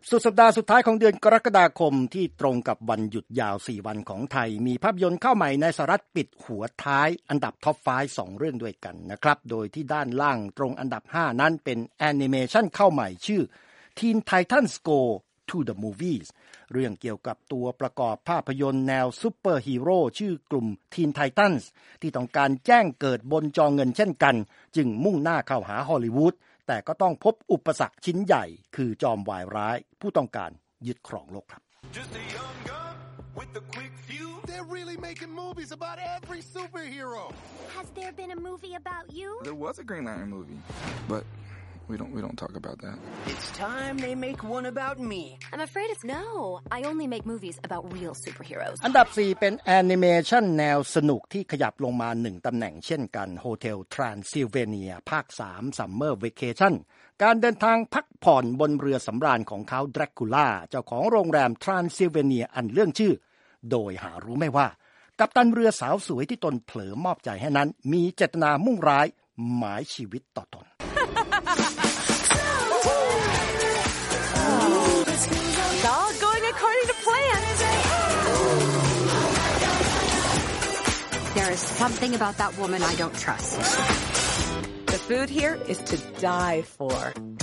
สุดสัปดาห์สุดท้ายของเดือนกรกฎาคมที่ตรงกับวันหยุดยาว4วันของไทยมีภาพยนตร์เข้าใหม่ในสหรัฐปิดหัวท้ายอันดับท็อป5 2เรื่องด้วยกันนะครับโดยที่ด้านล่างตรงอันดับ5นั้นเป็นแอนิเมชันเข้าใหม่ชื่อ Teen Titans Go to the Movies เรื่องเกี่ยวกับตัวประกอบภาพยนตร์แนวซูเปอร์ฮีโร่ชื่อกลุ่ม Teen Titans ที่ต้องการแจ้งเกิดบนจอเงินเช่นกันจึงมุ่งหน้าเข้าหาฮอลลีวูดแต่ก็ต้องพบอุปสรรคชิ้นใหญ่คือจอมวายร้ายผู้ต้องการยึดครองโลกครับ They're really making movies about every superhero. Has there been a movie about you? There was a Green Lantern movie, but we don't talk about that. It's time they make one about me. I'm afraid it's no. I only make movies about real superheroes. อันดับ4เป็นแอนิเมชันแนวสนุกที่ขยับลงมา1ตำแหน่งเช่นกัน Hotel Transylvania ภาค3 Summer Vacation การเดินทางพักผ่อนบนเรือสำราญของเขาดรากูล่าเจ้าของโรงแรม Transylvania อันเรื่องชื่อโดยหารู้ไม่ว่ากัปตันเรือสาวสวยที่ตนเผลอมอบใจให้นั้นมีเจตนามุ่งร้ายหมายชีวิตต่อตน It's all going according to plan. There is something about that woman I don't trust. The food here is to die for.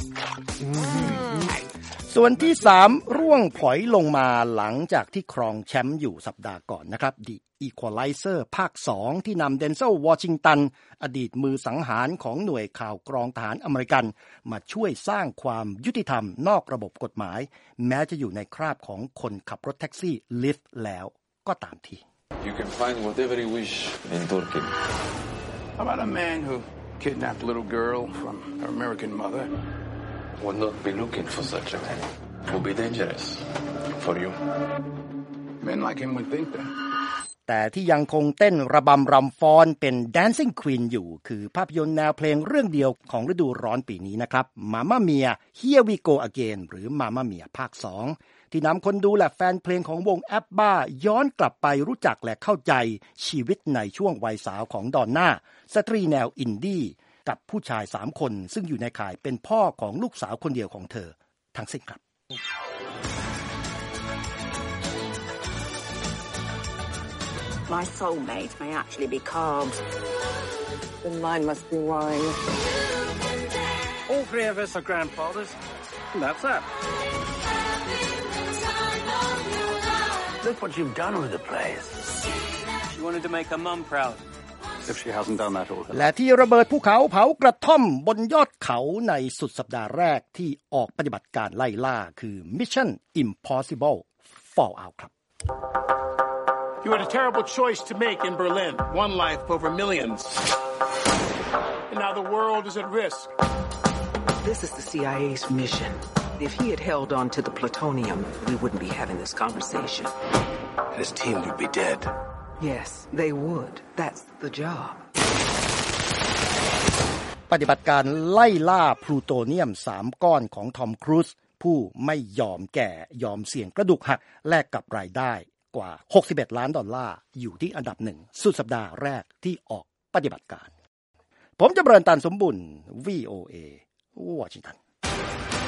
ส่วนที่3ร่วงผอยลงมาหลังจากที่ครองแชมป์อยู่สัปดาห์ก่อนนะครับ The Equalizer ภาค2ที่นำเดนเซลวอชิงตันอดีตมือสังหารของหน่วยข่าวกรองทหารอเมริกันมาช่วยสร้างความยุติธรรมนอกระบบกฎหมายแม้จะอยู่ในคราบของคนขับรถแท็กซี่ลิฟต์แล้วก็ตามที You can find whatever you wish in Turkey. How about a man who kidnapped a little girl from her American mother? Would not be looking for such a man. Would be dangerous for you. Men like him would think that. แต่ที่ยังคงเต้นระบำรำฟ้อนเป็น Dancing Queen อยู่คือภาพยนตร์แนวเพลงเรื่องเดียวของฤดูร้อนปีนี้นะครับ Mamma Mia Here We Go Again หรือ Mamma Mia ภาค2ที่นำคนดูและแฟนเพลงของวงแอปบ้าย้อนกลับไปรู้จักและเข้าใจชีวิตในช่วงวัยสาวของดอนน่าสตรีแนวอินดี้กับผู้ชาย3คนซึ่งอยู่ในข่ายเป็นพ่อของลูกสาวคนเดียวของเธอทั้งสิ้นครับ My soulmate may actually be carbs. Then mine must be wine. All three of us are grandfathers. And that's that. Look what you've done with the place. She wanted to make her mum proud.If she hasn't done that already. และที่ระเบิดภูเขาเผากระท่อมบนยอดเขาในสุดสัปดาห์แรกที่ออกปฏิบัติการไล่ล่าคือ Mission Impossible Fallout ครับ You had a terrible choice to make in Berlin. One life over millions. And now the world is at risk. This is the CIA's mission. If he had held on to the plutonium, we wouldn't be having this conversation. And his team would be dead.Yes, they would. That's the job. ปฏิบัติการไล่ล่าพลูโตเนียม3ก้อนของทอมครูซผู้ไม่ยอมแก่ยอมเสี่ยงกระดูกหักแลกกับรายได้กว่า$61 ล้านอยู่ที่อันดับ1สุดสัปดาห์แรกที่ออกปฏิบัติการผมจำเริญตันสมบุญ VOA วอชิงตัน